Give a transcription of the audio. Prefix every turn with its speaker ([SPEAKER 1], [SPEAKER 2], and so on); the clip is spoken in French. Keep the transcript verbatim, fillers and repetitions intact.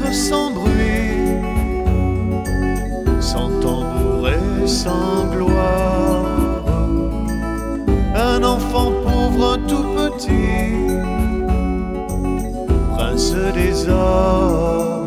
[SPEAKER 1] sans bruit, sans tambour et sans gloire. Un enfant pauvre, un tout petit, prince des arts.